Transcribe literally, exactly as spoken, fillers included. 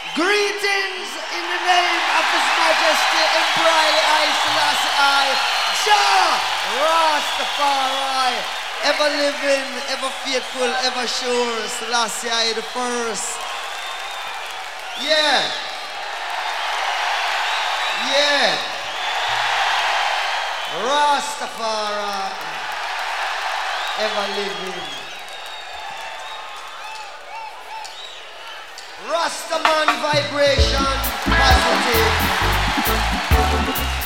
Greetings in the name of His Majesty Emperor I Selassie I, Jah Rastafari, ever living, ever faithful, ever sure, Selassie I the first. Yeah. Yeah. Rastafari, ever living. Rastaman vibration, positive.